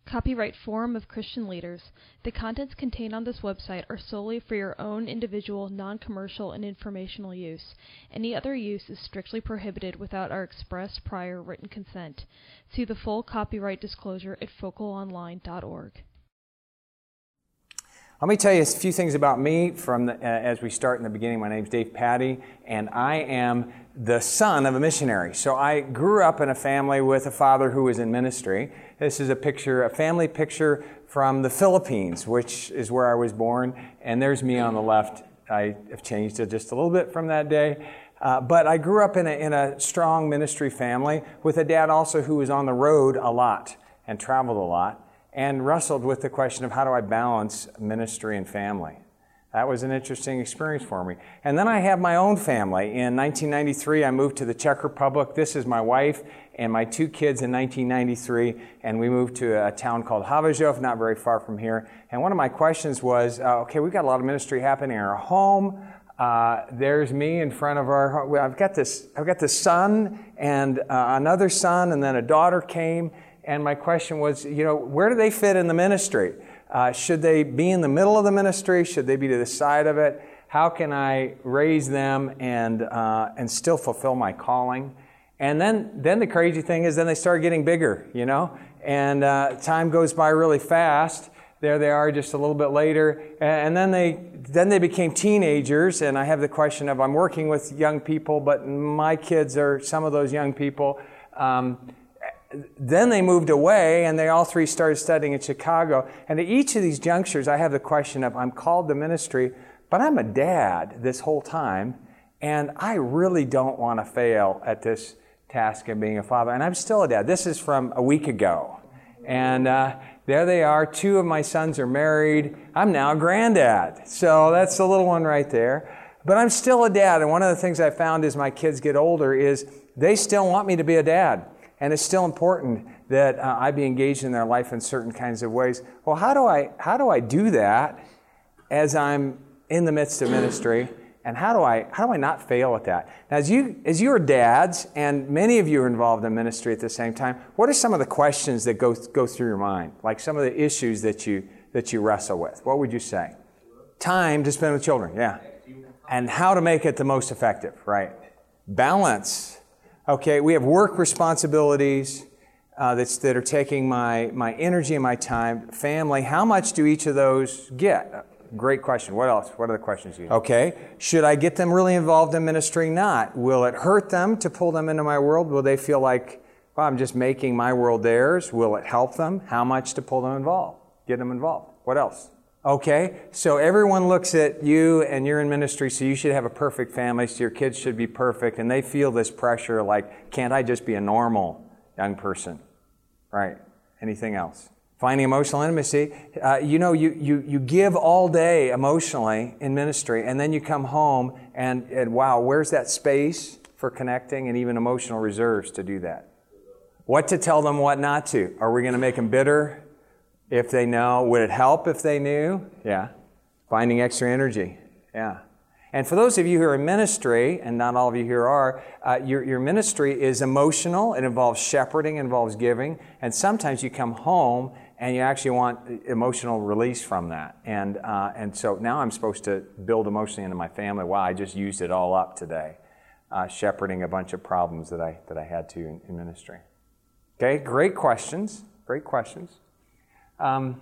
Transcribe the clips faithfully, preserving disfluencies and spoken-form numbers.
Copyright Forum of Christian Leaders. The contents contained on this website are solely for your own individual, non-commercial, and informational use. Any other use is strictly prohibited without our express prior written consent. See the full copyright disclosure at focal online dot org. Let me tell you a few things about me from the, uh, as we start in the beginning. My name's Dave Patty, and I am the son of a missionary. So I grew up in a family with a father who was in ministry. This is a picture, a family picture from the Philippines, which is where I was born. And there's me on the left. I have changed it just a little bit from that day. Uh, but I grew up in a, in a strong ministry family with a dad also who was on the road a lot and traveled a lot, and wrestled with the question of how do I balance ministry and family. That was an interesting experience for me. And then I have my own family. In nineteen ninety-three, I moved to the Czech Republic. This is my wife and my two kids in nineteen ninety-three, and we moved to a town called Havířov, not very far from here. And one of my questions was, uh, okay, we've got a lot of ministry happening in our home. Uh, there's me in front of our home. I've got this, I've got this son and uh, another son, and then a daughter came. And my question was, you know, where do they fit in the ministry? Uh, should they be in the middle of the ministry? Should they be to the side of it? How can I raise them and uh, and still fulfill my calling? And then, then the crazy thing is then they start getting bigger, you know? And uh, time goes by really fast. There they are just a little bit later. And then they then they became teenagers. And I have the question of, I'm working with young people, but my kids are some of those young people. Um, Then they moved away, and they all three started studying in Chicago. And at each of these junctures, I have the question of, I'm called to ministry, but I'm a dad this whole time, and I really don't want to fail at this task of being a father. And I'm still a dad. This is from a week ago. And uh, there they are. Two of my sons are married. I'm now a granddad. So that's the little one right there. But I'm still a dad. And one of the things I found as my kids get older is they still want me to be a dad. And it's still important that uh, I be engaged in their life in certain kinds of ways. Well, how do I how do I do that as I'm in the midst of ministry? And how do I how do I not fail at that? Now, as you as you are dads, and many of you are involved in ministry at the same time, what are some of the questions that go go through your mind? Like some of the issues that you that you wrestle with? What would you say? Time to spend with children, yeah. And how to make it the most effective, right? Balance. Okay, we have work responsibilities uh, that's, that are taking my, my energy and my time. Family, how much do each of those get? Great question. What else? What are the questions you have? Okay, should I get them really involved in ministry? Not. Will it hurt them to pull them into my world? Will they feel like, well, I'm just making my world theirs? Will it help them? How much to pull them involved? Get them involved. What else? Okay, so everyone looks at you and you're in ministry, so you should have a perfect family, so your kids should be perfect, and they feel this pressure like, can't I just be a normal young person? Right. Anything else? Finding emotional intimacy. Uh, you know, you, you, you give all day emotionally in ministry, and then you come home and, and wow, where's that space for connecting and even emotional reserves to do that? What to tell them, what not to? Are we going to make them bitter? If they know, would it help if they knew? Yeah. Finding extra energy. Yeah. And for those of you who are in ministry, and not all of you here are, uh, your, your ministry is emotional. It involves shepherding, it involves giving. And sometimes you come home and you actually want emotional release from that. And uh, and so now I'm supposed to build emotionally into my family. Wow, I just used it all up today, uh, shepherding a bunch of problems that I that I had to in, in ministry. Okay, great questions. Great questions. Um,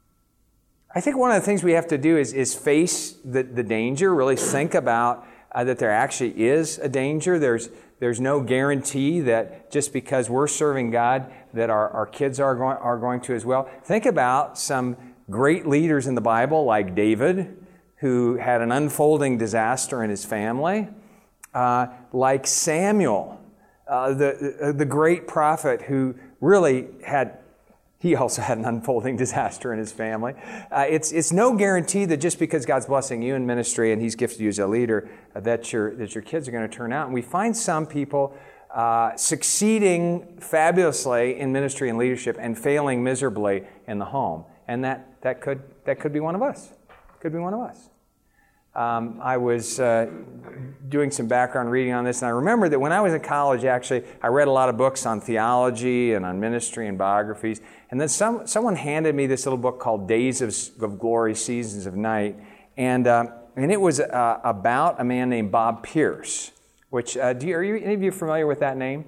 I think one of the things we have to do is, is face the, the danger, really think about uh, that there actually is a danger. There's there's no guarantee that just because we're serving God that our, our kids are going, are going to as well. Think about some great leaders in the Bible like David, who had an unfolding disaster in his family, uh, like Samuel, uh, the, the great prophet who really had He also had an unfolding disaster in his family. Uh, it's it's no guarantee that just because God's blessing you in ministry and He's gifted you as a leader, uh, that your that your kids are going to turn out. And we find some people uh, succeeding fabulously in ministry and leadership and failing miserably in the home. And that that could that could be one of us. Could be one of us. um, I was uh, doing some background reading on this, and I remember that when I was in college, actually, I read a lot of books on theology and on ministry and biographies, and then some, someone handed me this little book called Days of, of Glory, Seasons of Night, and uh, and it was uh, about a man named Bob Pierce, which, uh, do you, are you, any of you familiar with that name?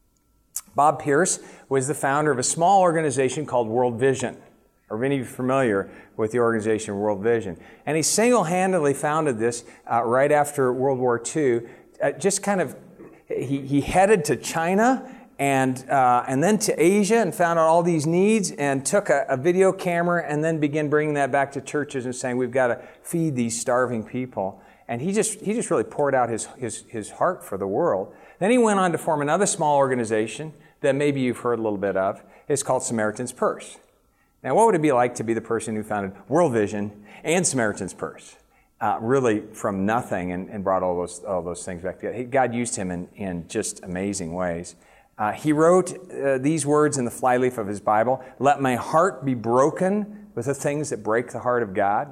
Bob Pierce was the founder of a small organization called World Vision. Are any of you familiar with the organization World Vision? And he single-handedly founded this uh, right after World War Two. Uh, just kind of, he, he headed to China and uh, and then to Asia and found out all these needs and took a, a video camera and then began bringing that back to churches and saying, we've got to feed these starving people. And he just he just really poured out his, his, his heart for the world. Then he went on to form another small organization that maybe you've heard a little bit of. It's called Samaritan's Purse. Now, what would it be like to be the person who founded World Vision and Samaritan's Purse? Uh, really from nothing and, and brought all those all those things back together. He, God used him in, in just amazing ways. Uh, he wrote uh, these words in the flyleaf of his Bible, "Let my heart be broken with the things that break the heart of God."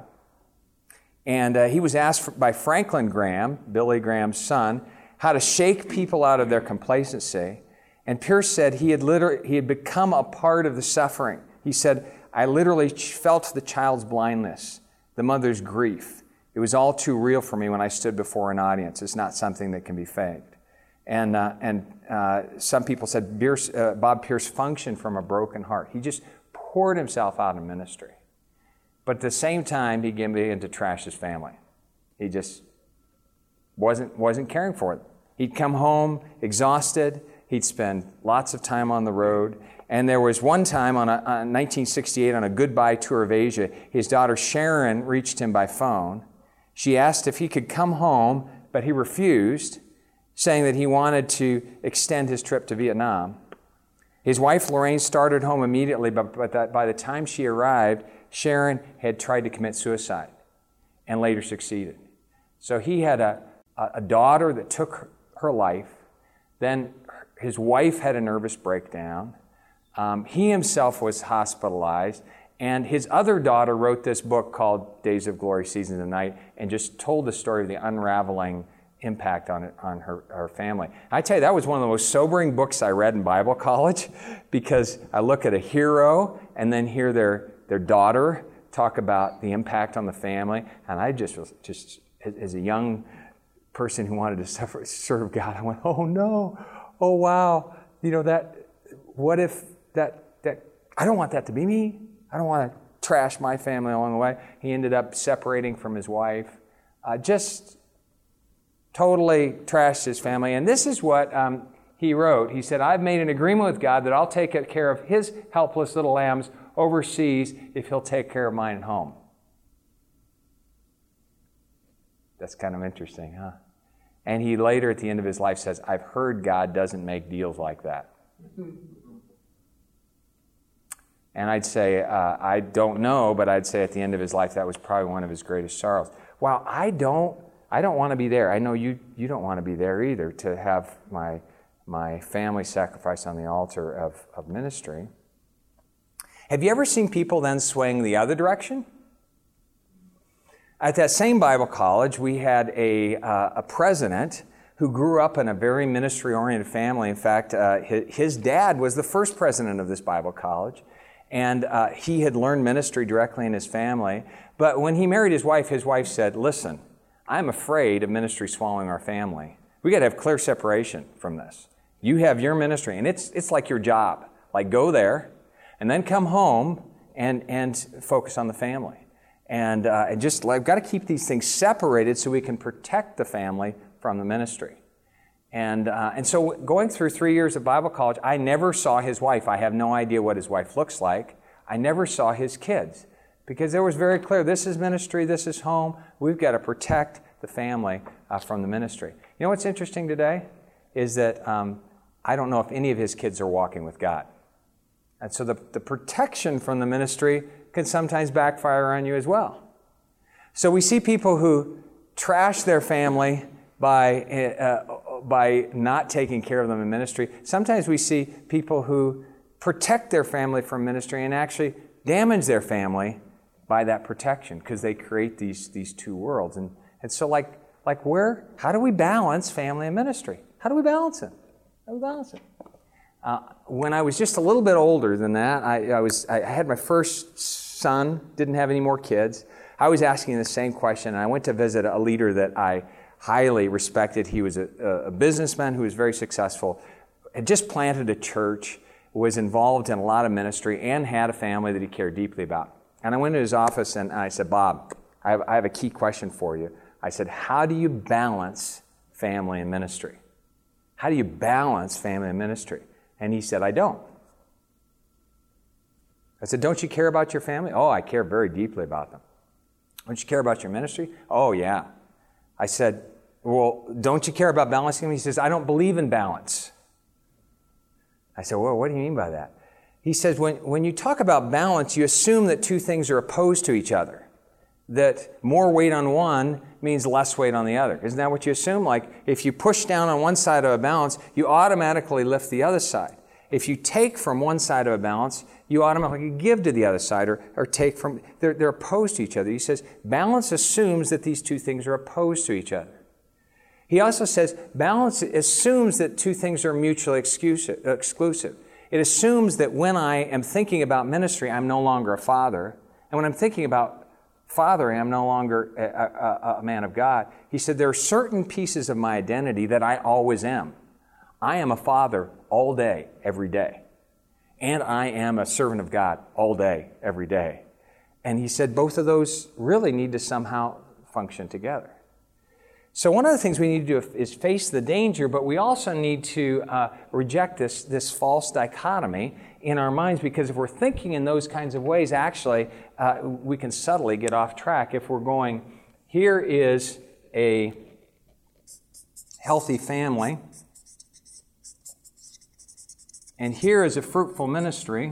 And uh, he was asked for, by Franklin Graham, Billy Graham's son, how to shake people out of their complacency. And Pierce said he had literally, he had become a part of the suffering. He said, I literally felt the child's blindness, the mother's grief. It was all too real for me when I stood before an audience. It's not something that can be faked. And uh, and uh, some people said Pierce, uh, Bob Pierce functioned from a broken heart. He just poured himself out in ministry. But at the same time, he began to trash his family. He just wasn't wasn't caring for it. He'd come home exhausted. He'd spend lots of time on the road. And there was one time on, a, on nineteen sixty-eight on a goodbye tour of Asia, his daughter Sharon reached him by phone. She asked if he could come home, but he refused, saying that he wanted to extend his trip to Vietnam. His wife Lorraine started home immediately, but, but that by the time she arrived, Sharon had tried to commit suicide and later succeeded. So he had a, a daughter that took her, her life. Then his wife had a nervous breakdown. Um, he himself was hospitalized. And his other daughter wrote this book called Days of Glory, Seasons of Night, and just told the story of the unraveling impact on it, on her, her family. I tell you, that was one of the most sobering books I read in Bible college, because I look at a hero and then hear their, their daughter talk about the impact on the family, and I just was just, as a young person who wanted to suffer, serve God, I went, oh no, oh wow, you know, that, what if that, that, I don't want that to be me. I don't want to trash my family along the way. He ended up separating from his wife, uh, just totally trashed his family. And this is what um, he wrote. He said, I've made an agreement with God that I'll take care of his helpless little lambs overseas if he'll take care of mine at home. That's kind of interesting, huh? And he later at the end of his life says, I've heard God doesn't make deals like that. And I'd say, uh, I don't know, but I'd say at the end of his life, that was probably one of his greatest sorrows. Wow, I don't, I don't want to be there. I know you, you don't want to be there either, to have my, my family sacrifice on the altar of, of ministry. Have you ever seen people then swaying the other direction? At that same Bible college, we had a, uh, a president who grew up in a very ministry-oriented family. In fact, uh, his, his dad was the first president of this Bible college. And uh, he had learned ministry directly in his family. But when he married his wife, his wife said, listen, I'm afraid of ministry swallowing our family. We got to have clear separation from this. You have your ministry, and it's it's like your job. Like, go there, and then come home and, and focus on the family. And, uh, and just, I've got to keep these things separated so we can protect the family from the ministry. And uh, and so going through three years of Bible college, I never saw his wife. I have no idea what his wife looks like. I never saw his kids, because it was very clear, this is ministry, this is home. We've got to protect the family uh, from the ministry. You know what's interesting today is that um, I don't know if any of his kids are walking with God. And so the, the protection from the ministry can sometimes backfire on you as well. So we see people who trash their family by uh, by not taking care of them in ministry. Sometimes we see people who protect their family from ministry and actually damage their family by that protection, because they create these these two worlds. And And so like, like where, how do we balance family and ministry? How do we balance it? How do we balance it? Uh, when I was just a little bit older than that, I, I was I had my first son, didn't have any more kids. I was asking the same question, and I went to visit a leader that I highly respected. He was a, a businessman who was very successful, had just planted a church, was involved in a lot of ministry, and had a family that he cared deeply about. And I went to his office and I said, Bob, I have, I have a key question for you. I said, how do you balance family and ministry? How do you balance family and ministry? And he said, I don't. I said, don't you care about your family? Oh, I care very deeply about them. Don't you care about your ministry? Oh, yeah. I said, well, don't you care about balancing them? He says, I don't believe in balance. I said, well, what do you mean by that? He says, when, when you talk about balance, you assume that two things are opposed to each other. That more weight on one means less weight on the other. Isn't that what you assume? Like, if you push down on one side of a balance, you automatically lift the other side. If you take from one side of a balance, you automatically give to the other side, or, or take from, they're, they're opposed to each other. He says, balance assumes that these two things are opposed to each other. He also says, balance assumes that two things are mutually exclusive. It assumes that when I am thinking about ministry, I'm no longer a father. And when I'm thinking about fathering, I'm no longer a, a, a man of God. He said, there are certain pieces of my identity that I always am. I am a father all day, every day. And I am a servant of God all day, every day. And he said both of those really need to somehow function together. So one of the things we need to do is face the danger, but we also need to uh, reject this, this false dichotomy in our minds, because if we're thinking in those kinds of ways, actually, uh, we can subtly get off track if we're going, here is a healthy family, and here is a fruitful ministry,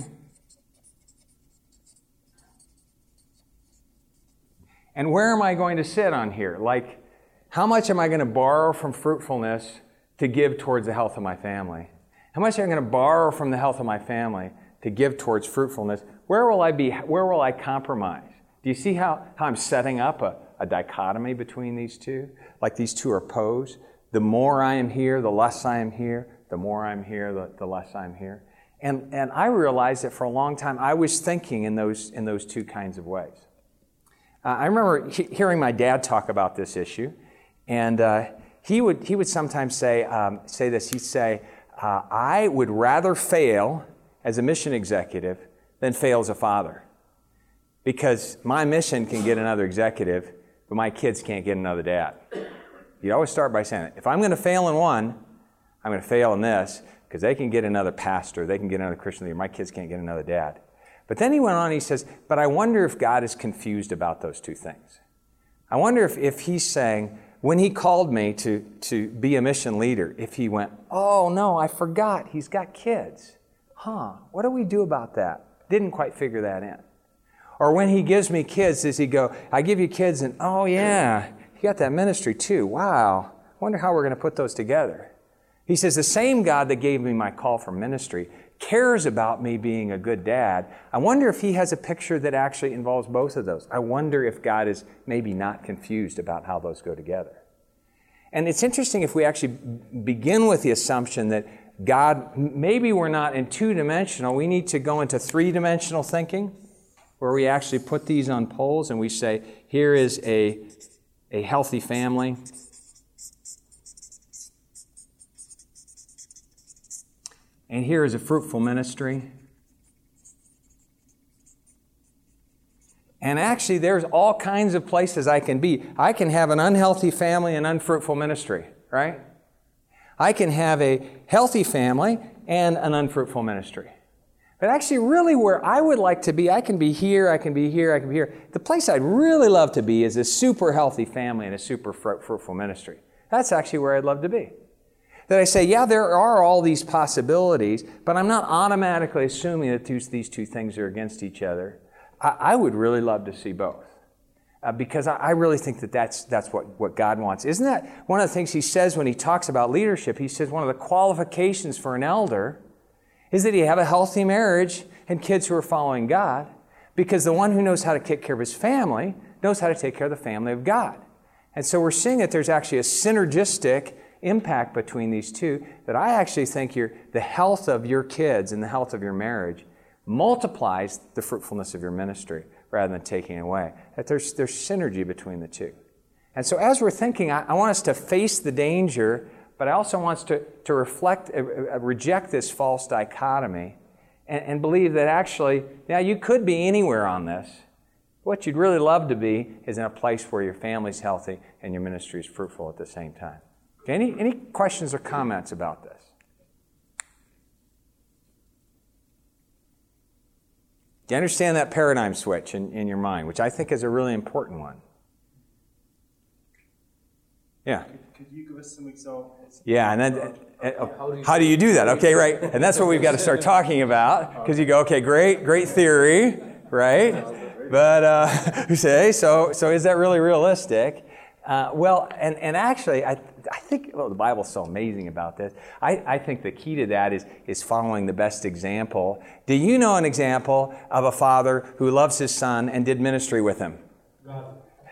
and where am I going to sit on here? Like, how much am I going to borrow from fruitfulness to give towards the health of my family? How much am I going to borrow from the health of my family to give towards fruitfulness? Where will I be? Where will I compromise? Do you see how, how I'm setting up a, a dichotomy between these two? Like these two are opposed. The more I am here, the less I am here. The more I'm here, the, the less I'm here. And, and I realized that for a long time I was thinking in those, in those two kinds of ways. Uh, I remember he, hearing my dad talk about this issue. And uh, he would he would sometimes say um, say this. He'd say, uh, "I would rather fail as a mission executive than fail as a father, because my mission can get another executive, but my kids can't get another dad." He'd always start by saying, "If I'm going to fail in one, I'm going to fail in this, because they can get another pastor, they can get another Christian leader. My kids can't get another dad." But then he went on. He says, "But I wonder if God is confused about those two things. I wonder if if He's saying." When he called me to, to be a mission leader, if he went, oh, no, I forgot, he's got kids. Huh, what do we do about that? Didn't quite figure that in. Or when he gives me kids, does he go, I give you kids, and oh, yeah, you got that ministry too. Wow, I wonder how we're going to put those together. He says, the same God that gave me my call for ministry cares about me being a good dad. I wonder if he has a picture that actually involves both of those. I wonder if God is maybe not confused about how those go together. And it's interesting if we actually begin with the assumption that God, maybe we're not in two-dimensional, we need to go into three-dimensional thinking, where we actually put these on poles and we say, here is a, a healthy family. And here is a fruitful ministry. And actually, there's all kinds of places I can be. I can have an unhealthy family and unfruitful ministry, right? I can have a healthy family and an unfruitful ministry. But actually, really where I would like to be, I can be here, I can be here, I can be here. The place I'd really love to be is a super healthy family and a super fruitful ministry. That's actually where I'd love to be. That I say, yeah, there are all these possibilities, but I'm not automatically assuming that these two things are against each other. I, I would really love to see both. Uh, because I, I really think that that's, that's what, what God wants. Isn't that one of the things he says when he talks about leadership? He says one of the qualifications for an elder is that he have a healthy marriage and kids who are following God, because the one who knows how to take care of his family knows how to take care of the family of God. And so we're seeing that there's actually a synergistic impact between these two, that I actually think your, the health of your kids and the health of your marriage multiplies the fruitfulness of your ministry rather than taking away. That there's, there's synergy between the two. And so as we're thinking, I, I want us to face the danger, but I also want us to, to reflect, uh, uh, reject this false dichotomy and, and believe that actually, yeah, you could be anywhere on this. What you'd really love to be is in a place where your family's healthy and your ministry is fruitful at the same time. Okay, any, any questions or comments about this? Do you understand that paradigm switch in, in your mind, which I think is a really important one? Yeah. Could you give us some examples? Yeah, and then uh, uh, how do you do that? Okay, right. And that's what we've got to start talking about, because you go, okay, great, great theory, right? But uh, you say, so so is that really realistic? Uh, well, and, and actually, I I think, well, the Bible's so amazing about this. I, I think the key to that is, is following the best example. Do you know an example of a father who loves his son and did ministry with him? Yeah,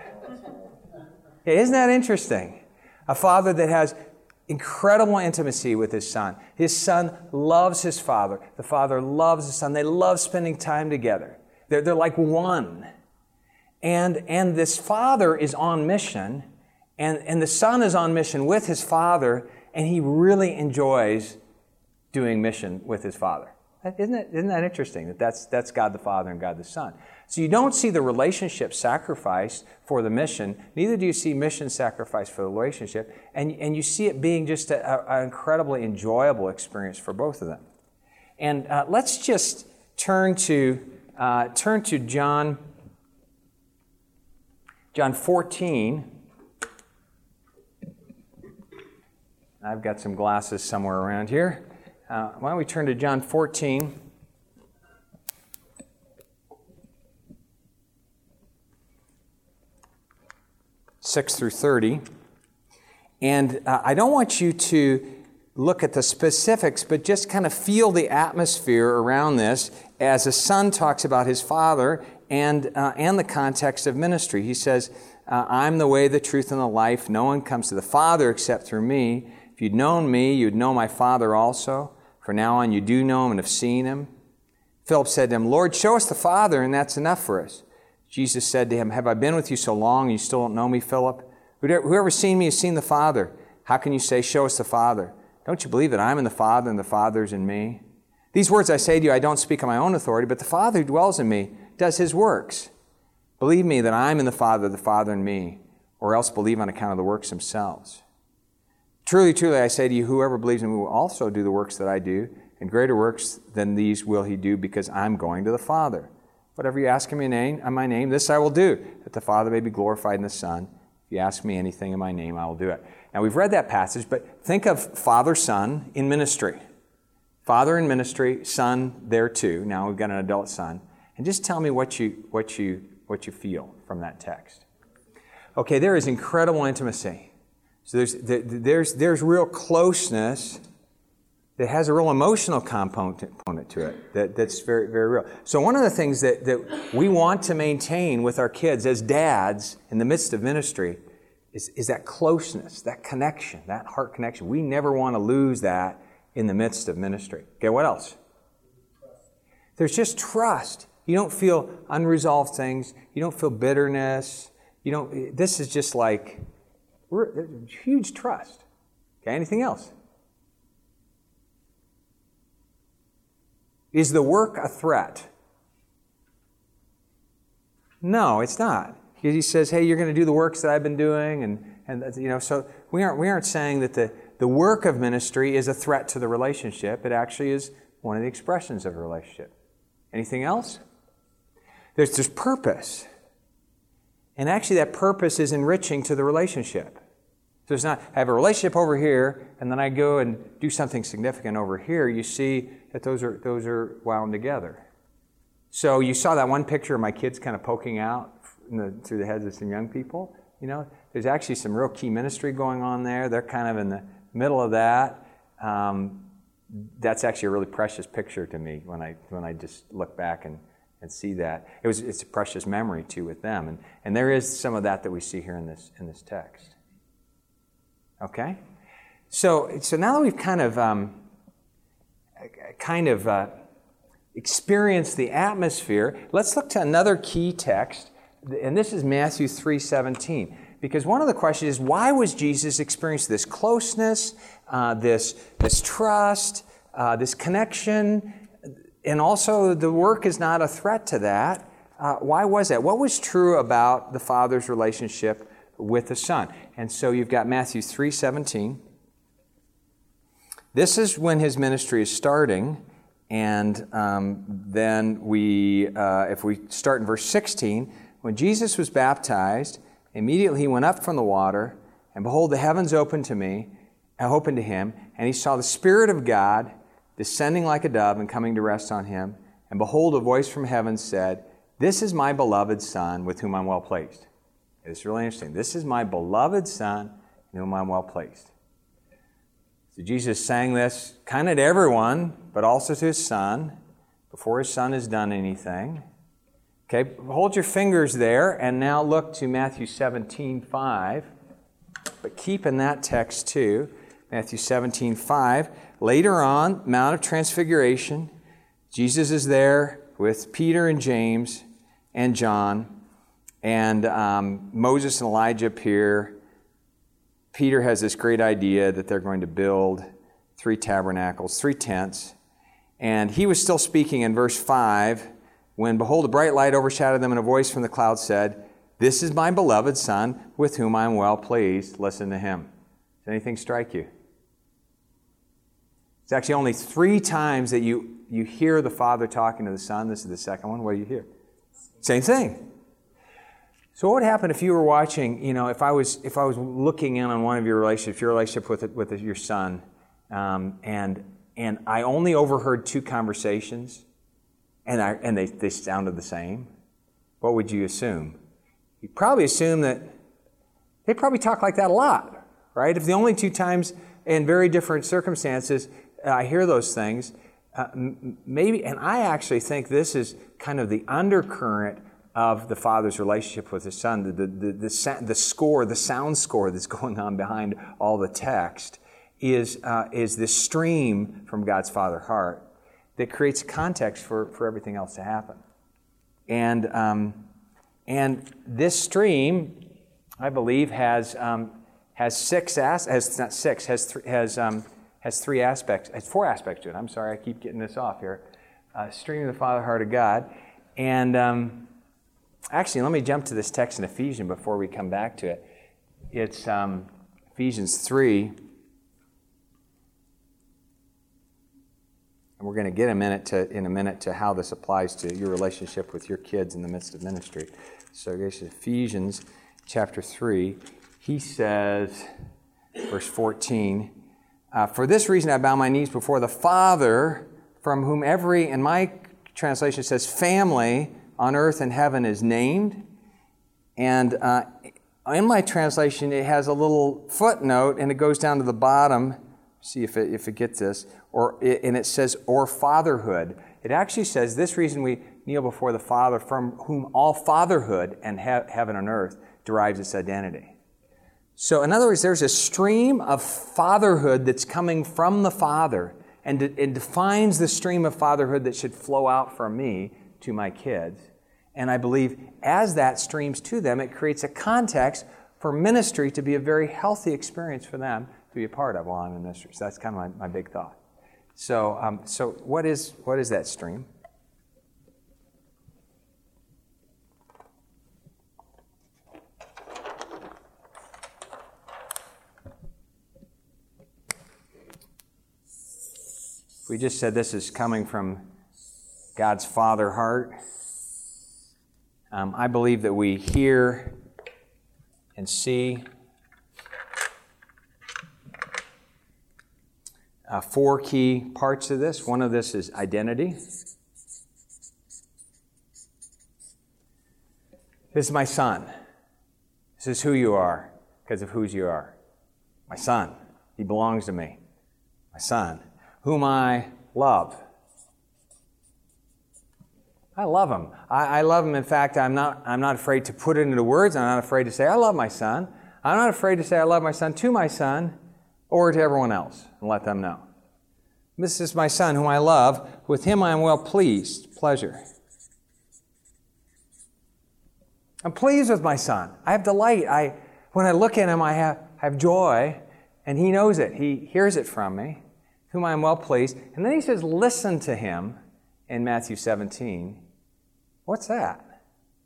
isn't that interesting? A father that has incredible intimacy with his son. His son loves his father. The father loves his son. They love spending time together. They're, they're like one. And, and this father is on mission, and, and the son is on mission with his father, and he really enjoys doing mission with his father. Isn't that, isn't that interesting? That that's, that's God the Father and God the Son. So you don't see the relationship sacrificed for the mission, neither do you see mission sacrificed for the relationship, and, and you see it being just an incredibly enjoyable experience for both of them. And uh, let's just turn to uh, turn to John, John fourteen. I've got some glasses somewhere around here. Uh, why don't we turn to John fourteen? six through thirty. And uh, I don't want you to look at the specifics, but just kind of feel the atmosphere around this as a son talks about his father and, uh, and the context of ministry. He says, uh, I'm the way, the truth, and the life. No one comes to the Father except through me. If you'd known me, you'd know my Father also. For now on you do know him and have seen him. Philip said to him, Lord, show us the Father, and that's enough for us. Jesus said to him, have I been with you so long, and you still don't know me, Philip? Whoever's seen me has seen the Father. How can you say, show us the Father? Don't you believe that I'm in the Father, and the Father is in me? These words I say to you, I don't speak on my own authority, but the Father who dwells in me does his works. Believe me that I'm in the Father, the Father in me, or else believe on account of the works themselves. Truly, truly, I say to you, whoever believes in me will also do the works that I do, and greater works than these will he do, because I'm going to the Father. Whatever you ask in my name, in my name, this I will do, that the Father may be glorified in the Son. If you ask me anything in my name, I will do it. Now, we've read that passage, but think of father-son in ministry. Father in ministry, son there too. Now we've got an adult son. And just tell me what you, what you, what you feel from that text. Okay, there is incredible intimacy. So there's, there's, there's real closeness that has a real emotional component to it that, that's very, very real. So one of the things that, that we want to maintain with our kids as dads in the midst of ministry is, is that closeness, that connection, that heart connection. We never want to lose that in the midst of ministry. Okay, what else? There's just trust. You don't feel unresolved things. You don't feel bitterness. You don't. This is just like we're, huge trust. Okay, anything else? Is the work a threat? No, it's not. He says, hey, you're going to do the works that I've been doing, and, and you know, so we aren't we aren't saying that the, the work of ministry is a threat to the relationship. It actually is one of the expressions of a relationship. Anything else? There's there's purpose. And actually that purpose is enriching to the relationship. So it's not, I have a relationship over here, and then I go and do something significant over here. You see that those are those are wound together. So you saw that one picture of my kids kind of poking out in the, through the heads of some young people. You know, there's actually some real key ministry going on there. They're kind of in the middle of that. Um, that's actually a really precious picture to me when I when I just look back and, and see that. It was it's a precious memory too with them, and and there is some of that that we see here in this in this text. Okay, so so now that we've kind of um, kind of uh, experienced the atmosphere, let's look to another key text, and this is Matthew three seventeen. Because one of the questions is, why was Jesus experiencing this closeness, uh, this this trust, uh, this connection, and also the work is not a threat to that? Uh, why was that? What was true about the Father's relationship with the Son? And so you've got Matthew three seventeen. This is when his ministry is starting, and um, then we, uh, if we start in verse sixteen, when Jesus was baptized, immediately he went up from the water, and behold, the heavens opened to me, opened to him, and he saw the Spirit of God descending like a dove and coming to rest on him. And behold, a voice from heaven said, "This is my beloved Son, with whom I'm well pleased." It's really interesting. This is my beloved Son, in whom I'm well pleased. So Jesus sang this kind of to everyone, but also to his Son, before his Son has done anything. Okay, hold your fingers there, and now look to Matthew seventeen five. But keep in that text too, Matthew seventeen five. Later on, Mount of Transfiguration, Jesus is there with Peter and James and John, and um, Moses and Elijah appear. Peter has this great idea that they're going to build three tabernacles, three tents, and he was still speaking in verse five, when, behold, a bright light overshadowed them, and a voice from the cloud said, "This is my beloved Son, with whom I am well pleased. Listen to him." Does anything strike you? It's actually only three times that you, you hear the Father talking to the Son. This is the second one. What do you hear? Same thing. So what would happen if you were watching, you know, if I was if I was looking in on one of your relationships, your relationship with with your son, um, and and I only overheard two conversations, and I and they, they sounded the same, what would you assume? You'd probably assume that they probably talk like that a lot, right? If the only two times in very different circumstances uh, I hear those things, uh, m- maybe, and I actually think this is kind of the undercurrent of the Father's relationship with His Son, the, the, the, the, the score, the sound score that's going on behind all the text is, uh, is this stream from God's Father heart that creates context for, for everything else to happen. And um, and this stream, I believe, has um, has six as has not six has th- has um, has three aspects, has four aspects to it. I'm sorry, I keep getting this off here. Uh, stream of the Father heart of God, and um, actually, let me jump to this text in Ephesians before we come back to it. It's um, Ephesians three. And we're going to get a minute to, in a minute to how this applies to your relationship with your kids in the midst of ministry. So this is Ephesians chapter three. He says, verse fourteen, uh, "For this reason I bow my knees before the Father, from whom every," in my translation says, "family on earth and heaven is named." And uh, in my translation, it has a little footnote, and it goes down to the bottom. See if it, if it gets this. Or, and it says, "or fatherhood." It actually says, "This reason we kneel before the Father, from whom all fatherhood and he- heaven and earth derives its identity." So, in other words, there's a stream of fatherhood that's coming from the Father, and it, it defines the stream of fatherhood that should flow out from me to my kids. And I believe as that streams to them, it creates a context for ministry to be a very healthy experience for them to be a part of while I'm in ministry. So that's kind of my, my big thought. So, um, so what is what is that stream? We just said this is coming from God's Father heart. Um, I believe that we hear and see Uh, four key parts of this. One of this is identity. This is my son. This is who you are because of whose you are. My son. He belongs to me. My son, whom I love. I love him. I, I love him. In fact, I'm not, I'm not afraid to put it into words. I'm not afraid to say, I love my son. I'm not afraid to say, I love my son to my son or to everyone else and let them know. This is my son whom I love. With him I am well pleased. Pleasure. I'm pleased with my son. I have delight. I, when I look at him, I have, have joy, and he knows it. He hears it from me, whom I am well pleased. And then he says, listen to him in Matthew seventeen. What's that?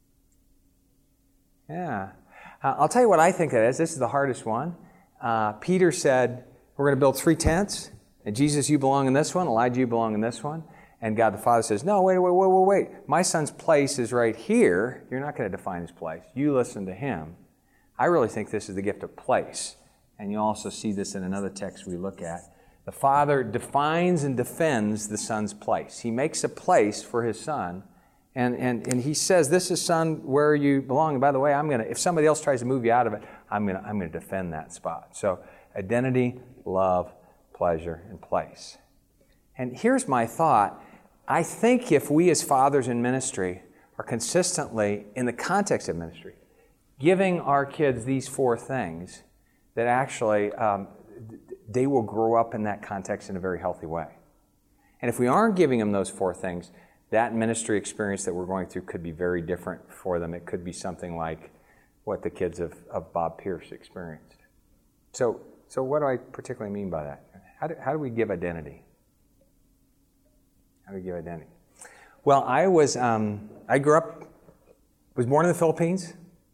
Yeah. Uh, I'll tell you what I think that is. This is the hardest one. Uh, Peter said, we're going to build three tents, and Jesus, you belong in this one, Elijah, you belong in this one. And God the Father says, no, wait, wait, wait, wait, wait. My son's place is right here. You're not going to define his place. You listen to him. I really think this is the gift of place. And you also see this in another text we look at. The Father defines and defends the Son's place. He makes a place for his Son. And, and, and he says, this is, Son, where you belong. And by the way, I'm going to, if somebody else tries to move you out of it, I'm going to, I'm going to defend that spot. So identity, love, pleasure, and place. And here's my thought. I think if we as fathers in ministry are consistently, in the context of ministry, giving our kids these four things, that actually um, they will grow up in that context in a very healthy way. And if we aren't giving them those four things, that ministry experience that we're going through could be very different for them. It could be something like what the kids of, of Bob Pierce experienced. So, so what do I particularly mean by that? How do, how do we give identity? How do we give identity? Well, I was, um, I grew up, was born in the Philippines,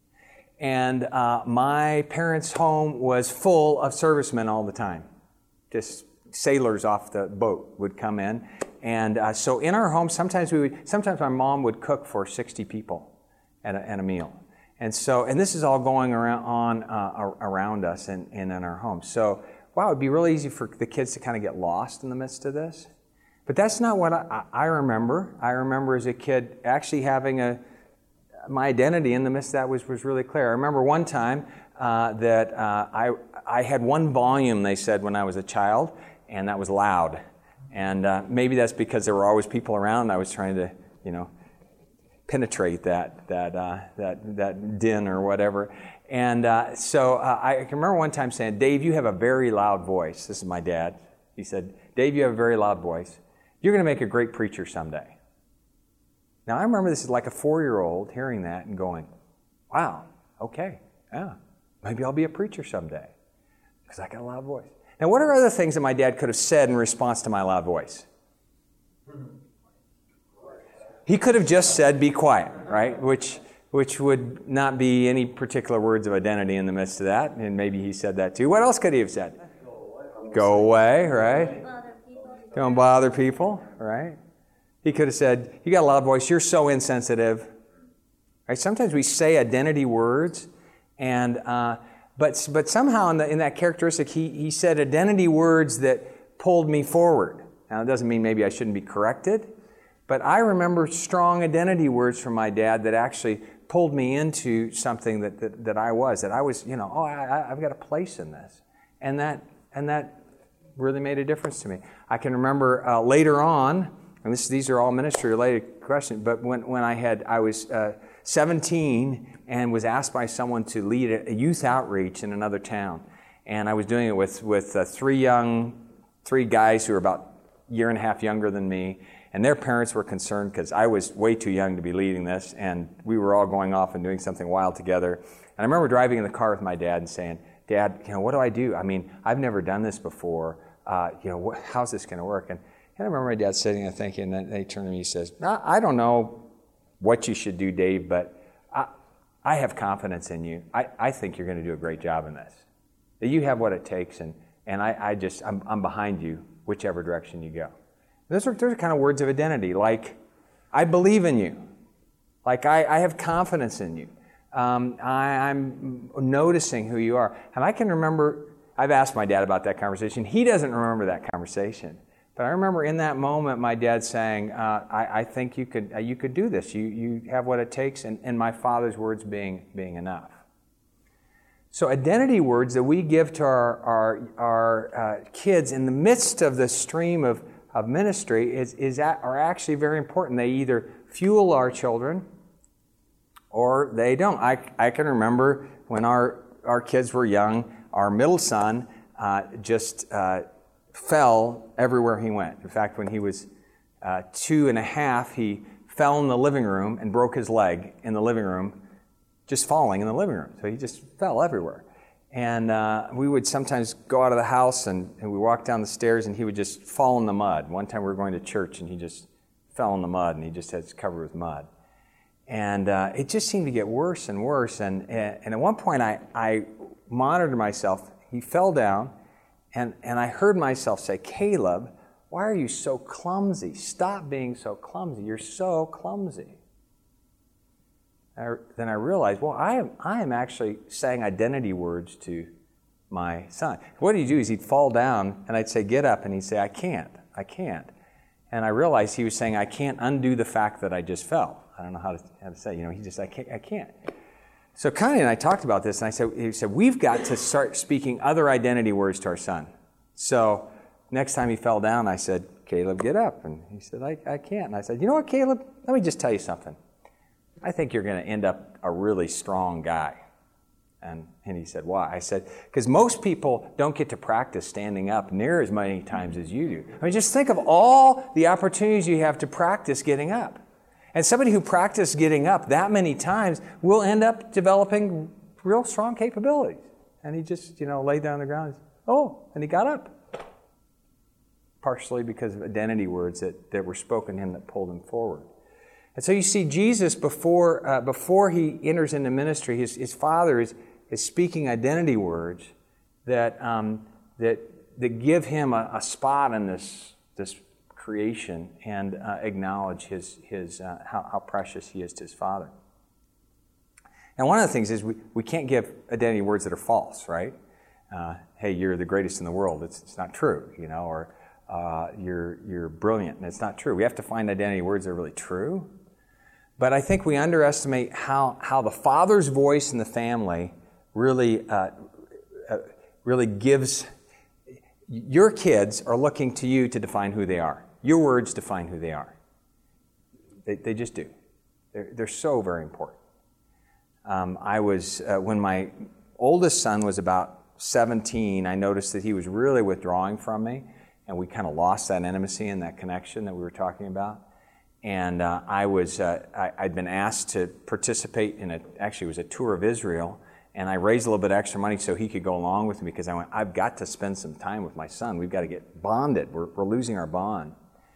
and uh, my parents' home was full of servicemen all the time. Just sailors off the boat would come in. And uh, so in our home, sometimes we would, sometimes my mom would cook for sixty people at a, at a meal. And so, and this is all going around on uh, around us and, and in our home. So, wow, it'd be really easy for the kids to kind of get lost in the midst of this. But that's not what I, I remember. I remember as a kid actually having a, my identity in the midst of that was, was really clear. I remember one time uh, that uh, I, I had one volume, they said, when I was a child, and that was loud. And uh, maybe that's because there were always people around, and I was trying to, you know, penetrate that that uh, that that din or whatever. And uh, so uh, I can remember one time saying, Dave, you have a very loud voice. This is my dad. He said, Dave, you have a very loud voice. You're going to make a great preacher someday. Now, I remember this is like a four-year-old hearing that and going, wow, okay, yeah, maybe I'll be a preacher someday because I got a loud voice. Now, what are other things that my dad could have said in response to my loud voice? He could have just said, be quiet, right? Which which would not be any particular words of identity in the midst of that, and maybe he said that too. What else could he have said? Go away, right? Don't bother people, right? He could have said, you got a loud voice, you're so insensitive. Right? Sometimes we say identity words, and uh, but but somehow in, the, in that characteristic, he, he said identity words that pulled me forward. Now, it doesn't mean maybe I shouldn't be corrected, but I remember strong identity words from my dad that actually pulled me into something that, that, that I was, that I was, you know, oh, I, I've got a place in this. And that and that really made a difference to me. I can remember uh, later on, and this, these are all ministry-related questions, but when, when I had, I was uh, seventeen and was asked by someone to lead a, a youth outreach in another town. And I was doing it with, with uh, three young, three guys who were about a year and a half younger than me. And their parents were concerned because I was way too young to be leading this, and we were all going off and doing something wild together. And I remember driving in the car with my dad and saying, Dad, you know, what do I do? I mean, I've never done this before. Uh, you know, wh- how's this going to work? And, and I remember my dad sitting there thinking, and then he turned to me and he says, no, I don't know what you should do, Dave, but I, I have confidence in you. I, I think you're going to do a great job in this. That you have what it takes, and, and I, I just, I'm, I'm behind you, whichever direction you go. Those are, those are kind of words of identity, like, I believe in you. Like, I, I have confidence in you. Um, I, I'm noticing who you are. And I can remember, I've asked my dad about that conversation. He doesn't remember that conversation. But I remember in that moment my dad saying, uh, I, I think you could uh, you could do this. You you have what it takes, and, and my father's words being being enough. So identity words that we give to our, our, our uh, kids in the midst of the stream of of ministry is, is at, are actually very important. They either fuel our children or they don't. I, I can remember when our, our kids were young, our middle son uh, just uh, fell everywhere he went. In fact, when he was uh, two and a half, he fell in the living room and broke his leg in the living room, just falling in the living room. So he just fell everywhere. And uh, we would sometimes go out of the house and, and we walk down the stairs and he would just fall in the mud. One time we were going to church and he just fell in the mud and he just had his covered with mud. And uh, it just seemed to get worse and worse. And, and at one point I, I monitored myself. He fell down and, and I heard myself say, "Caleb, why are you so clumsy? Stop being so clumsy. You're so clumsy." I, then I realized, well, I am, I am actually saying identity words to my son. What he'd do is he'd fall down, and I'd say, "Get up," and he'd say, "I can't, I can't." And I realized he was saying, "I can't undo the fact that I just fell." I don't know how to, how to say, you know, he just, I can't, I can't. So Connie and I talked about this, and I said, he said, we've got to start speaking other identity words to our son. So next time he fell down, I said, "Caleb, get up." And he said, I, I can't. And I said, "You know what, Caleb? Let me just tell you something. I think you're going to end up a really strong guy." And, and he said, "Why?" I said, "Because most people don't get to practice standing up near as many times as you do. I mean, just think of all the opportunities you have to practice getting up. And somebody who practiced getting up that many times will end up developing real strong capabilities." And he just, you know, laid down on the ground and said, "Oh," and he got up. Partially because of identity words that, that were spoken to him that pulled him forward. And so you see Jesus, before uh, before he enters into ministry, his, his Father is, is speaking identity words that um, that that give him a, a spot in this this creation and uh, acknowledge his his uh, how, how precious he is to his Father. And one of the things is we, we can't give identity words that are false, right? Uh, hey, you're the greatest in the world. It's, it's not true, you know, or uh, you're you're brilliant, and it's not true. We have to find identity words that are really true. But I think we underestimate how, how the father's voice in the family really uh, uh, really gives. Your kids are looking to you to define who they are. Your words define who they are. They, they just do. They're, they're so very important. Um, I was, uh, when my oldest son was about seventeen, I noticed that he was really withdrawing from me, and we kind of lost that intimacy and that connection that we were talking about. And uh, I was, uh, I, I'd been asked to participate in a, actually it was a tour of Israel, and I raised a little bit of extra money so he could go along with me because I went, I've got to spend some time with my son. We've got to get bonded. We're, we're losing our bond.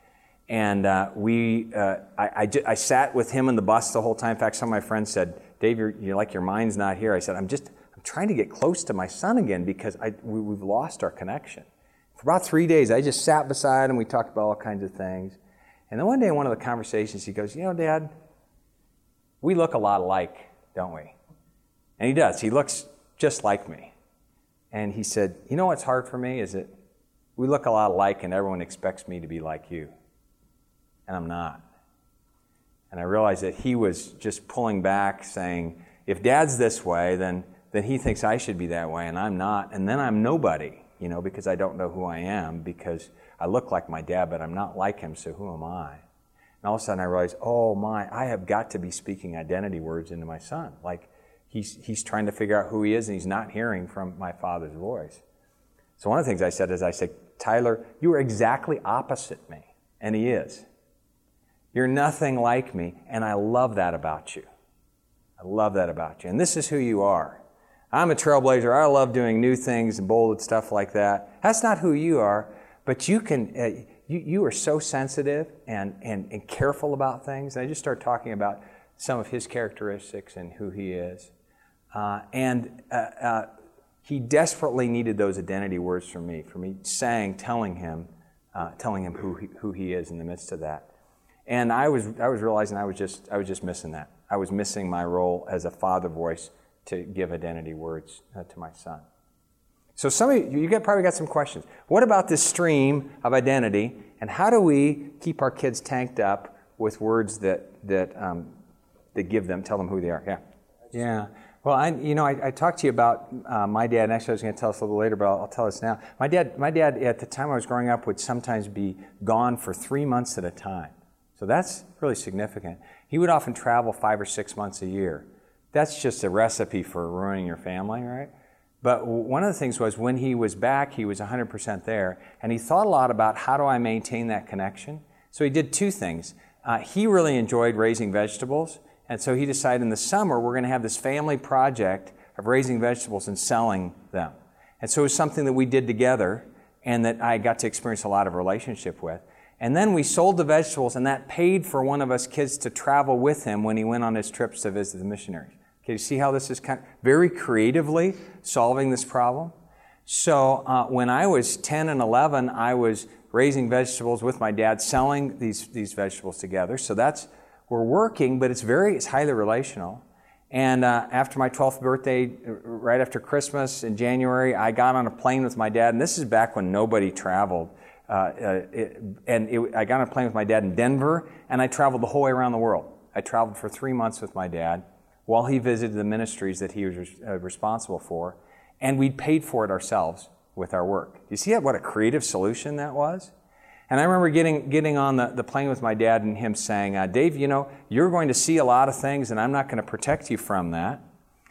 And uh, we, uh, I, I, j- I sat with him in the bus the whole time. In fact, some of my friends said, "Dave, you're, you're like your mind's not here." I said, I'm just, I'm trying to get close to my son again because I, we, we've lost our connection. For about three days, I just sat beside him. We talked about all kinds of things. And then one day in one of the conversations, he goes, "You know, Dad, we look a lot alike, don't we?" And he does. He looks just like me. And he said, "You know what's hard for me is that we look a lot alike and everyone expects me to be like you. And I'm not." And I realized that he was just pulling back, saying, if Dad's this way, then, then he thinks I should be that way, and I'm not. And then I'm nobody, you know, because I don't know who I am, because I look like my dad, but I'm not like him, so who am I? And all of a sudden I realized, oh my, I have got to be speaking identity words into my son. Like, he's he's trying to figure out who he is, and he's not hearing from my father's voice. So one of the things I said is, I said, "Tyler, you are exactly opposite me." And he is. You're nothing like me, and I love that about you. I love that about you. And this is who you are. I'm a trailblazer. I love doing new things and bold stuff like that. That's not who you are. But you can, uh, you, you are so sensitive and, and, and careful about things. And I just started talking about some of his characteristics and who he is. Uh, and uh, uh, he desperately needed those identity words from me, for me saying, telling him, uh, telling him who he, who he is in the midst of that. And I was I was realizing I was just I was just missing that. I was missing my role as a father voice to give identity words uh, to my son. So some of you, you get, probably got some questions. What about this stream of identity, and how do we keep our kids tanked up with words that that um, that give them, tell them who they are? Yeah, yeah. Well, I you know I, I talked to you about uh, my dad, and actually I was going to tell us a little later, but I'll, I'll tell us now. My dad, my dad at the time I was growing up would sometimes be gone for three months at a time. So that's really significant. He would often travel five or six months a year. That's just a recipe for ruining your family, right? But one of the things was when he was back, he was one hundred percent there, and he thought a lot about how do I maintain that connection. So he did two things. Uh, he really enjoyed raising vegetables, and so he decided in the summer we're going to have this family project of raising vegetables and selling them. And so it was something that we did together and that I got to experience a lot of relationship with. And then we sold the vegetables, and that paid for one of us kids to travel with him when he went on his trips to visit the missionaries. Okay, you see how this is kind of very creatively solving this problem? So uh, when I was ten and eleven, I was raising vegetables with my dad, selling these, these vegetables together. So that's, we're working, but it's very, it's highly relational. And uh, after my twelfth birthday, right after Christmas in January, I got on a plane with my dad, and this is back when nobody traveled. Uh, uh, it, and it, I got on a plane with my dad in Denver, and I traveled the whole way around the world. I traveled for three months with my dad while he visited the ministries that he was uh, responsible for, and we paid for it ourselves with our work. You see what a creative solution that was? And I remember getting getting on the, the plane with my dad and him saying, uh, Dave, you know, you're going to see a lot of things, and I'm not going to protect you from that.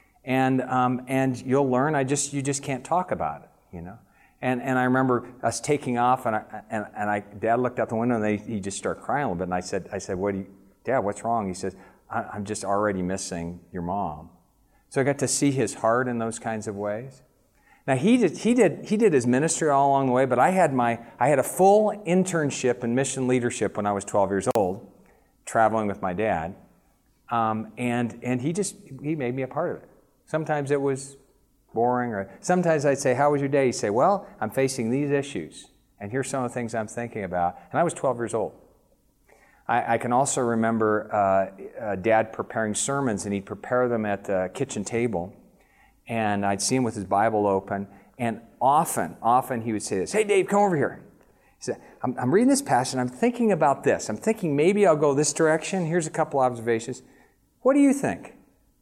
And um, and you'll learn. I just you just can't talk about it, you know. And and I remember us taking off, and I, and, and I Dad looked out the window, and they, he just started crying a little bit. And I said, I said, what do you, Dad? What's wrong? He says, I, I'm just already missing your mom. So I got to see his heart in those kinds of ways. Now he did he did he did his ministry all along the way, but I had my I had a full internship in mission leadership when I was twelve years old, traveling with my dad, um, and and he just he made me a part of it. Sometimes it was boring, or sometimes I'd say, "How was your day?" He'd say, "Well, I'm facing these issues, and here's some of the things I'm thinking about." And I was twelve years old. I, I can also remember uh, uh, Dad preparing sermons, and he'd prepare them at the kitchen table. And I'd see him with his Bible open, and often, often he would say this, "Hey, Dave, come over here." He said, I'm, I'm reading this passage, and I'm thinking about this. I'm thinking maybe I'll go this direction. Here's a couple observations. What do you think?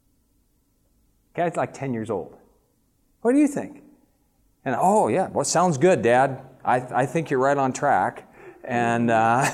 Guy's like ten years old. What do you think? And, oh, yeah, well, sounds good, Dad. I, I think you're right on track. And uh,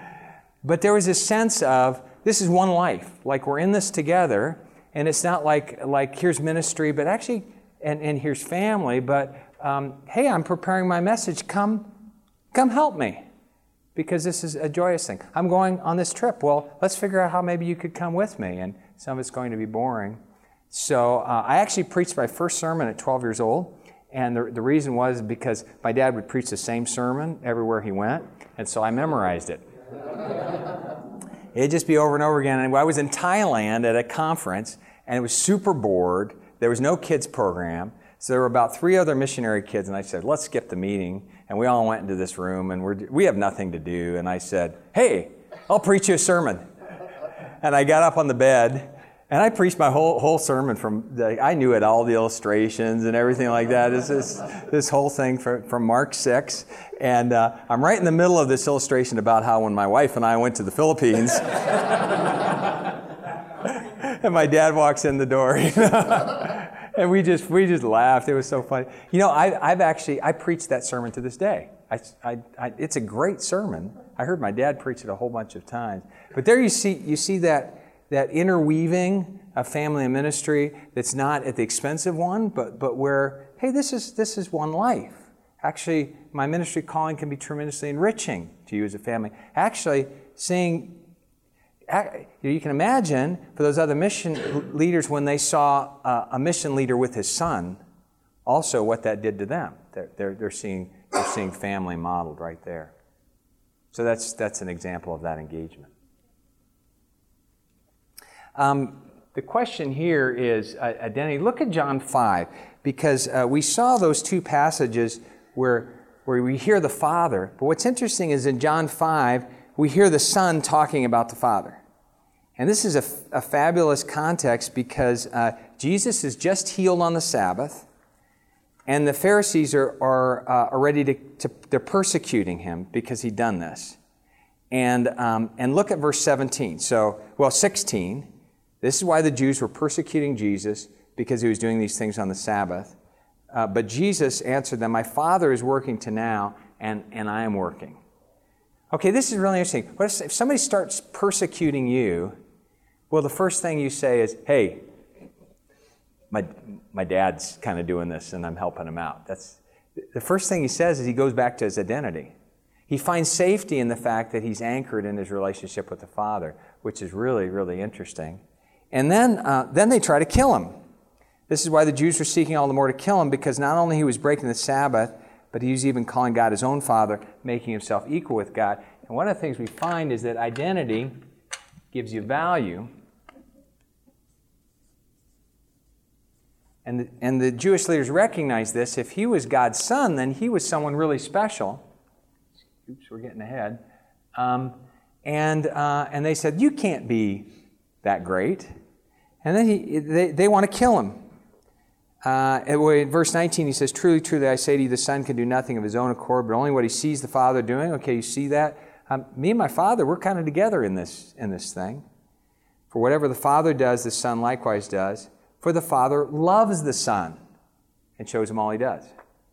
but there was this sense of, this is one life. Like, we're in this together. And it's not like, like here's ministry, but actually, and, and here's family, but um, hey, I'm preparing my message. Come, come help me, because this is a joyous thing. I'm going on this trip. Well, let's figure out how maybe you could come with me, and some of it's going to be boring. So uh, I actually preached my first sermon at twelve years old, and the, the reason was because my dad would preach the same sermon everywhere he went, and so I memorized it. It'd just be over and over again. And I was in Thailand at a conference, and it was super bored. There was no kids program. So there were about three other missionary kids, and I said, let's skip the meeting. And we all went into this room, and we're, we have nothing to do. And I said, hey, I'll preach you a sermon. And I got up on the bed, and I preached my whole whole sermon from, the, I knew it, all the illustrations and everything like that. It's this, this whole thing from, from Mark six. And uh, I'm right in the middle of this illustration about how when my wife and I went to the Philippines, and my dad walks in the door, you know, and we just we just laughed. It was so funny. You know, I, I've actually, I preached that sermon to this day. I, I, I, it's a great sermon. I heard my dad preach it a whole bunch of times. But there you see you see that that interweaving of family and ministry that's not at the expense of one, but but where, hey, this is this is one life. Actually, my ministry calling can be tremendously enriching to you as a family. Actually, seeing, you can imagine for those other mission leaders when they saw a mission leader with his son, also what that did to them. They're, they're, they're seeing they're seeing family modeled right there. So that's that's an example of that engagement. Um, the question here is uh, identity. Look at John five, because uh, we saw those two passages where where we hear the Father. But what's interesting is in John five, we hear the Son talking about the Father. And this is a, a fabulous context because uh, Jesus is just healed on the Sabbath, and the Pharisees are, are, uh, are ready to, to, they're persecuting him because he'd done this. And, um, and look at verse seventeen. So, well, sixteen. This is why the Jews were persecuting Jesus, because he was doing these things on the Sabbath. Uh, but Jesus answered them, my Father is working to now, and, and I am working. Okay, this is really interesting. What if, if somebody starts persecuting you, well, the first thing you say is, hey, my my dad's kind of doing this and I'm helping him out. That's the first thing he says is he goes back to his identity. He finds safety in the fact that he's anchored in his relationship with the Father, which is really, really interesting. And then, uh, then they try to kill him. This is why the Jews were seeking all the more to kill him, because not only he was breaking the Sabbath, but he was even calling God his own Father, making himself equal with God. And one of the things we find is that identity gives you value. And the, and the Jewish leaders recognized this. If he was God's son, then he was someone really special. Oops, we're getting ahead. Um, and uh, and they said, you can't be that great. And then he, they, they want to kill him. Uh, in verse nineteen, he says, truly, truly, I say to you, the Son can do nothing of his own accord, but only what he sees the Father doing. Okay, you see that? Um, me and my Father, we're kind of together in this, in this thing. For whatever the Father does, the Son likewise does. For the Father loves the Son and shows him all he does.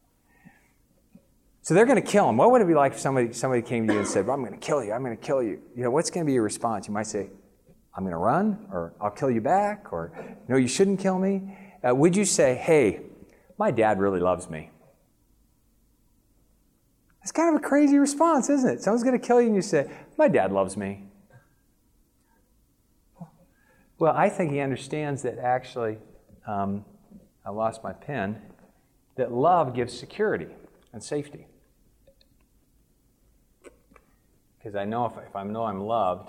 So they're going to kill him. What would it be like if somebody somebody came to you and said, well, I'm going to kill you, I'm going to kill you? You know, what's going to be your response? You might say, I'm going to run, or I'll kill you back, or no, you shouldn't kill me. Uh, would you say, hey, my dad really loves me? That's kind of a crazy response, isn't it? Someone's going to kill you and you say, my dad loves me. Well, I think he understands that actually, um, I lost my pen, that love gives security and safety. Because I know if, if I know I'm loved,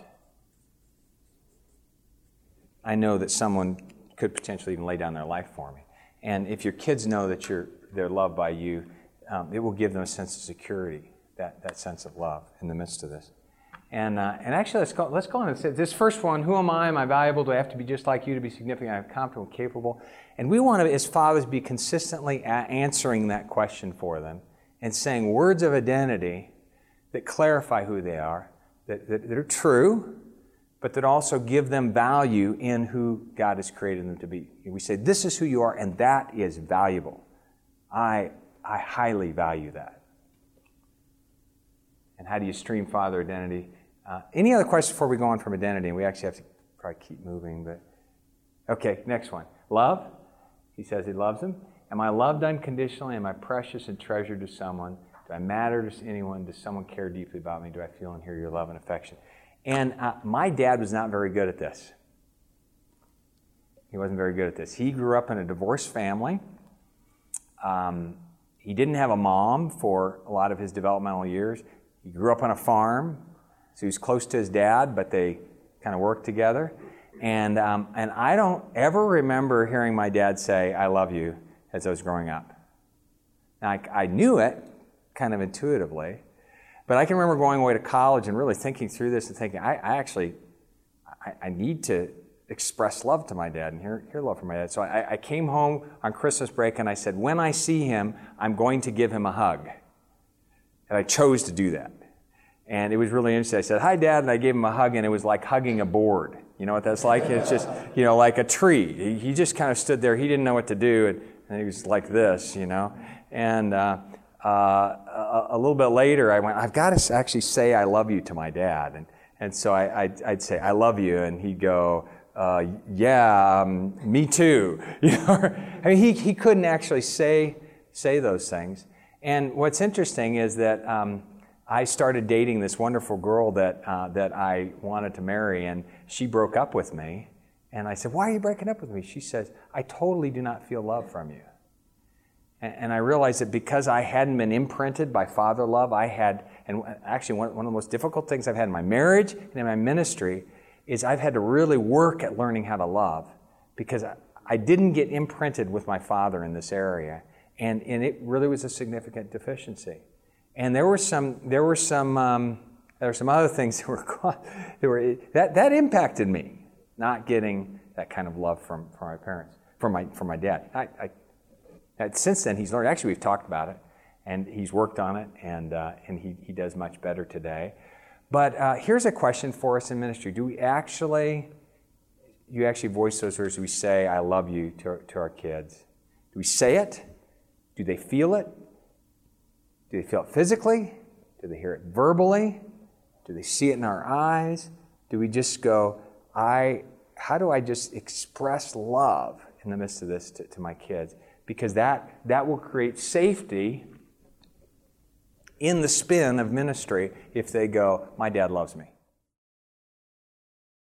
I know that someone could potentially even lay down their life for me. And if your kids know that you're they're loved by you, um, it will give them a sense of security, that, that sense of love in the midst of this. And uh, and actually, let's go, let's go on and say this first one, who am I? Am I valuable? Do I have to be just like you to be significant? I'm competent and capable. And we want to, as fathers, be consistently a- answering that question for them and saying words of identity that clarify who they are, that, that, that are true, but that also give them value in who God has created them to be. We say, this is who you are, and that is valuable. I, I highly value that. And how do you stream father identity? Uh, any other questions before we go on from identity? And we actually have to probably keep moving. But okay, next one. Love. He says he loves them. Am I loved unconditionally? Am I precious and treasured to someone? Do I matter to anyone? Does someone care deeply about me? Do I feel and hear your love and affection? And uh, my dad was not very good at this. He wasn't very good at this. He grew up in a divorced family. Um, he didn't have a mom for a lot of his developmental years. He grew up on a farm, so he was close to his dad, but they kind of worked together. And um, and I don't ever remember hearing my dad say, I love you, as I was growing up. Now, I, I knew it kind of intuitively, but I can remember going away to college and really thinking through this and thinking, I, I actually, I, I need to express love to my dad and hear, hear love from my dad. So I, I came home on Christmas break and I said, when I see him, I'm going to give him a hug. And I chose to do that. And it was really interesting. I said, hi, Dad, and I gave him a hug, and it was like hugging a board. You know what that's like? It's just, you know, like a tree. He, he just kind of stood there. He didn't know what to do, and, and he was like this, you know. And uh, uh, a, a little bit later, I went, I've got to actually say I love you to my dad. And and so I, I'd, I'd say, I love you, and he'd go, uh, yeah, um, me too. You know, I mean, he, he couldn't actually say say those things. And what's interesting is that um, I started dating this wonderful girl that uh, that I wanted to marry, and she broke up with me. And I said, why are you breaking up with me? She says, I totally do not feel love from you. And, and I realized that because I hadn't been imprinted by father love, I had, and actually one, one of the most difficult things I've had in my marriage and in my ministry is I've had to really work at learning how to love, because I, I didn't get imprinted with my father in this area. And, and it really was a significant deficiency. And there were some, there were some, um, there were some other things that were, that were that that impacted me, not getting that kind of love from, from my parents, from my from my dad. I, I, since then, he's learned. Actually, we've talked about it, and he's worked on it, and uh, and he he does much better today. But uh, here's a question for us in ministry: Do we actually, you actually voice those words? Do we say "I love you" to our, to our kids? Do we say it? Do they feel it? Do they feel it physically? Do they hear it verbally? Do they see it in our eyes? Do we just go, I, how do I just express love in the midst of this to, to my kids? Because that, that will create safety in the spin of ministry if they go, my dad loves me.